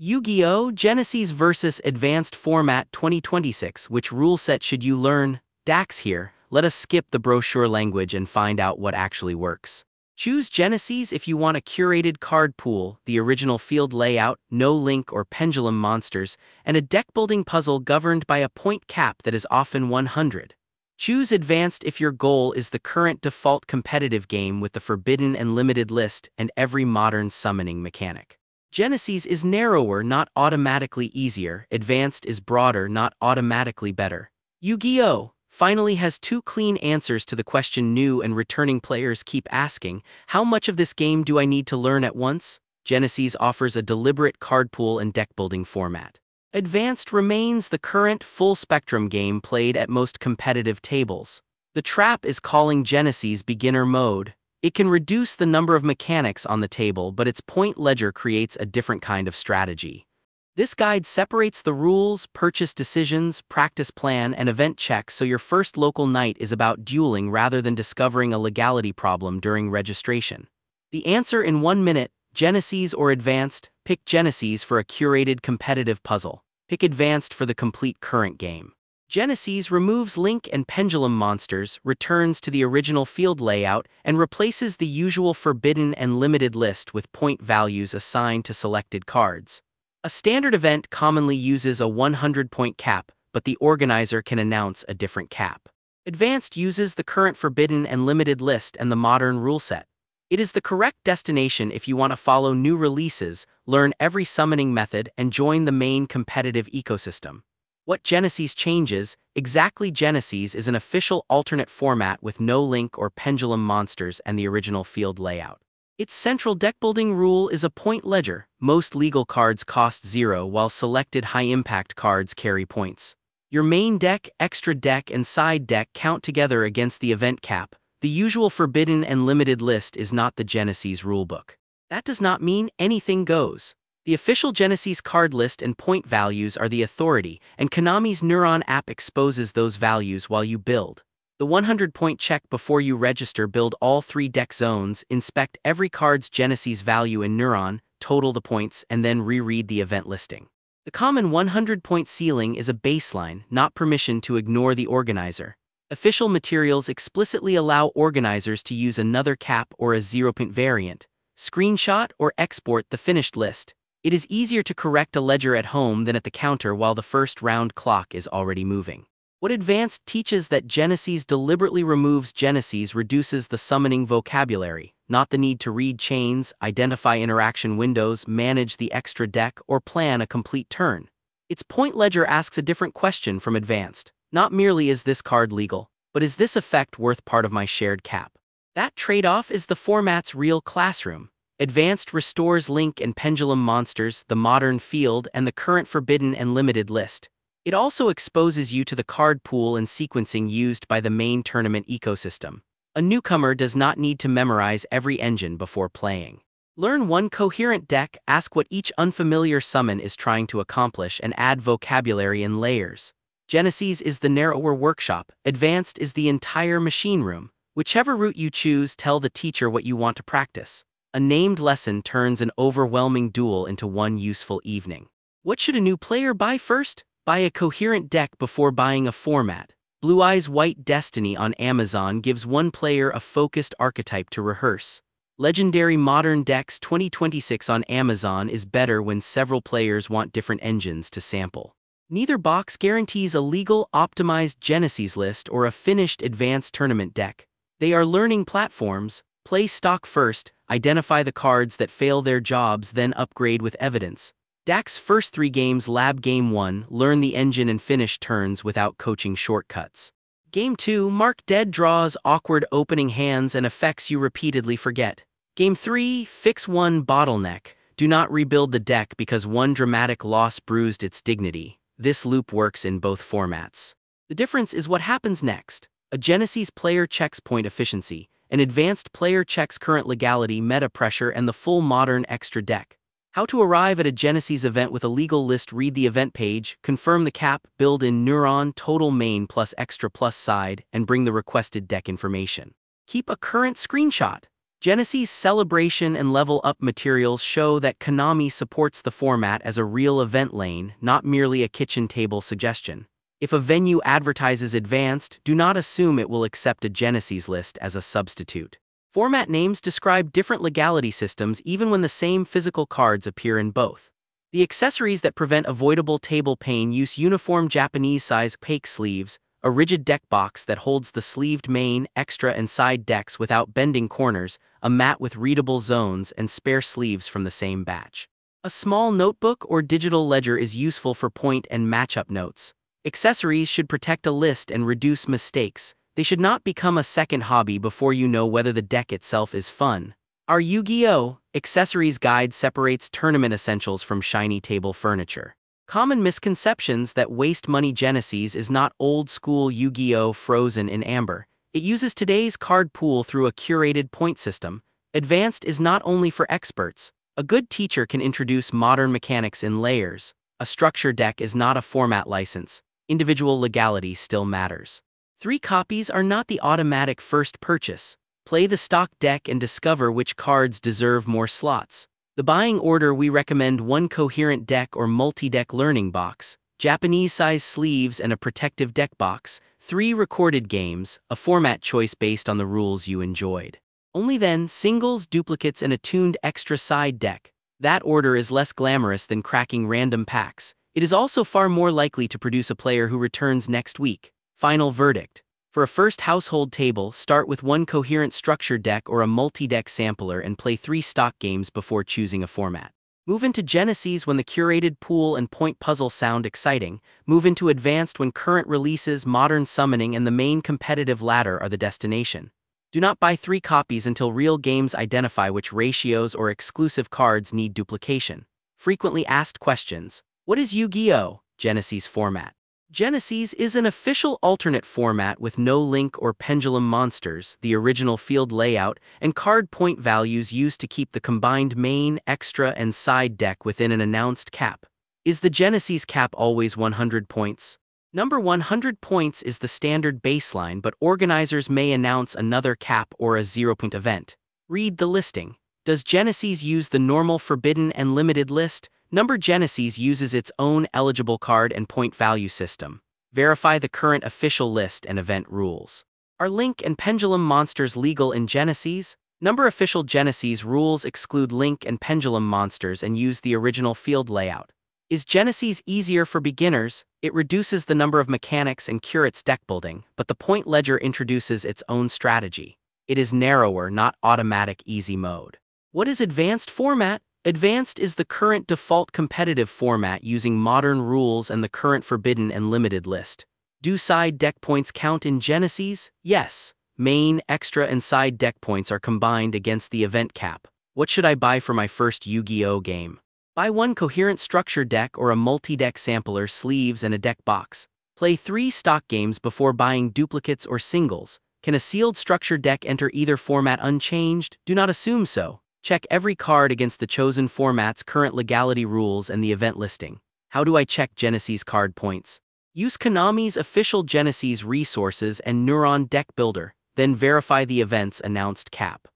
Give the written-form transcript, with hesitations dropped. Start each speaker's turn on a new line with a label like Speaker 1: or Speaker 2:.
Speaker 1: Yu-Gi-Oh! Genesis vs. Advanced Format 2026. Which rule set should you learn? Dax here. Let us skip the brochure language and find out what actually works. Choose Genesis if you want a curated card pool, the original field layout, no link or pendulum monsters, and a deck-building puzzle governed by a point cap that is often 100. Choose Advanced if your goal is the current default competitive game with the forbidden and limited list and every modern summoning mechanic. Genesis is narrower, not automatically easier. Advanced is broader, not automatically better. Yu-Gi-Oh! Finally has two clean answers to the question new and returning players keep asking: how much of this game do I need to learn at once? Genesis offers a deliberate card pool and deck-building format. Advanced remains the current full-spectrum game played at most competitive tables. The trap is calling Genesis beginner mode. It can reduce the number of mechanics on the table, but its point ledger creates a different kind of strategy. This guide separates the rules, purchase decisions, practice plan, and event checks, so your first local night is about dueling rather than discovering a legality problem during registration. The answer in 1 minute: Genesis or Advanced. Pick Genesis for a curated competitive puzzle. Pick Advanced for the complete current game. Genesis removes link and pendulum monsters, returns to the original field layout, and replaces the usual forbidden and limited list with point values assigned to selected cards. A standard event commonly uses a 100-point cap, but the organizer can announce a different cap. Advanced uses the current forbidden and limited list and the modern rule set. It is the correct destination if you want to follow new releases, learn every summoning method, and join the main competitive ecosystem. What Genesis changes? Exactly, Genesis is an official alternate format with no link or pendulum monsters and the original field layout. Its central deck-building rule is a point ledger. Most legal cards cost 0, while selected high-impact cards carry points. Your main deck, extra deck, and side deck count together against the event cap. The usual forbidden and limited list is not the Genesis rulebook. That does not mean anything goes. The official Genesis card list and point values are the authority, and Konami's Neuron app exposes those values while you build. The 100-point check before you register: build all 3 deck zones, inspect every card's Genesis value in Neuron, total the points, and then reread the event listing. The common 100-point ceiling is a baseline, not permission to ignore the organizer. Official materials explicitly allow organizers to use another cap or a 0-point variant. Screenshot or export the finished list. It is easier to correct a ledger at home than at the counter while the first round clock is already moving. What Advanced teaches that Genesis deliberately removes: Genesis reduces the summoning vocabulary, not the need to read chains, identify interaction windows, manage the extra deck, or plan a complete turn. Its point ledger asks a different question from Advanced. Not merely is this card legal, but is this effect worth part of my shared cap? That trade-off is the format's real classroom. Advanced restores link and pendulum monsters, the modern field, and the current forbidden and limited list. It also exposes you to the card pool and sequencing used by the main tournament ecosystem. A newcomer does not need to memorize every engine before playing. Learn one coherent deck, ask what each unfamiliar summon is trying to accomplish, and add vocabulary in layers. Genesis is the narrower workshop. Advanced is the entire machine room. Whichever route you choose, tell the teacher what you want to practice. A named lesson turns an overwhelming duel into one useful evening. What should a new player buy first? Buy a coherent deck before buying a format. Blue Eyes White Destiny on Amazon gives one player a focused archetype to rehearse. Legendary Modern Decks 2026 on Amazon is better when several players want different engines to sample. Neither box guarantees a legal, optimized Genesis list or a finished Advanced tournament deck. They are learning platforms. Play stock first, identify the cards that fail their jobs, then upgrade with evidence. Dax's first 3 games: Lab Game 1, learn the engine and finish turns without coaching shortcuts. Game 2, mark dead draws, awkward opening hands, and effects you repeatedly forget. Game 3, fix one bottleneck, do not rebuild the deck because one dramatic loss bruised its dignity. This loop works in both formats. The difference is what happens next. A Genesis player checks point efficiency. An Advanced player checks current legality, meta pressure, and the full modern extra deck. How to arrive at a Genesis event with a legal list: read the event page, confirm the cap, build in Neuron, total main plus extra plus side, and bring the requested deck information. Keep a current screenshot. Genesis Celebration and Level Up materials show that Konami supports the format as a real event lane, not merely a kitchen table suggestion. If a venue advertises Advanced, do not assume it will accept a Genesis list as a substitute. Format names describe different legality systems even when the same physical cards appear in both. The accessories that prevent avoidable table pain use uniform Japanese-size opaque sleeves, a rigid deck box that holds the sleeved main, extra and side decks without bending corners, a mat with readable zones, and spare sleeves from the same batch. A small notebook or digital ledger is useful for point and matchup notes. Accessories should protect a list and reduce mistakes. They should not become a second hobby before you know whether the deck itself is fun. Our Yu-Gi-Oh! Accessories guide separates tournament essentials from shiny table furniture. Common misconceptions that waste money. Genesis is not old-school Yu-Gi-Oh! Frozen in amber. It uses today's card pool through a curated point system. Advanced is not only for experts. A good teacher can introduce modern mechanics in layers. A structure deck is not a format license. Individual legality still matters. 3 copies are not the automatic first purchase. Play the stock deck and discover which cards deserve more slots. The buying order: we recommend 1 coherent deck or multi-deck learning box, Japanese-size sleeves and a protective deck box, 3 recorded games, a format choice based on the rules you enjoyed. Only then, singles, duplicates and a tuned extra side deck. That order is less glamorous than cracking random packs. It is also far more likely to produce a player who returns next week. Final verdict. For a first household table, start with 1 coherent structure deck or a multi-deck sampler and play 3 stock games before choosing a format. Move into Genesis when the curated pool and point puzzle sound exciting. Move into Advanced when current releases, modern summoning, and the main competitive ladder are the destination. Do not buy 3 copies until real games identify which ratios or exclusive cards need duplication. Frequently asked questions. What is Yu-Gi-Oh! Genesis format? Genesis is an official alternate format with no link or pendulum monsters, the original field layout, and card point values used to keep the combined main, extra, and side deck within an announced cap. Is the Genesis cap always 100 points? Number 100 points is the standard baseline, but organizers may announce another cap or a 0-point event. Read the listing. Does Genesis use the normal forbidden and limited list? Number Genesis uses its own eligible card and point value system. Verify the current official list and event rules. Are Link and Pendulum monsters legal in Genesis? Number official Genesis rules exclude Link and Pendulum monsters and use the original field layout. Is Genesis easier for beginners? It reduces the number of mechanics and curates deck building, but the point ledger introduces its own strategy. It is narrower, not automatic easy mode. What is Advanced format? Advanced is the current default competitive format using modern rules and the current forbidden and limited list. Do side deck points count in Genesis? Yes. Main, extra, and side deck points are combined against the event cap. What should I buy for my first Yu-Gi-Oh! Game? Buy 1 coherent structure deck or a multi-deck sampler, sleeves, and a deck box. Play 3 stock games before buying duplicates or singles. Can a sealed structure deck enter either format unchanged? Do not assume so. Check every card against the chosen format's current legality rules and the event listing. How do I check Genesis card points? Use Konami's official Genesis resources and Neuron Deck Builder, then verify the event's announced cap.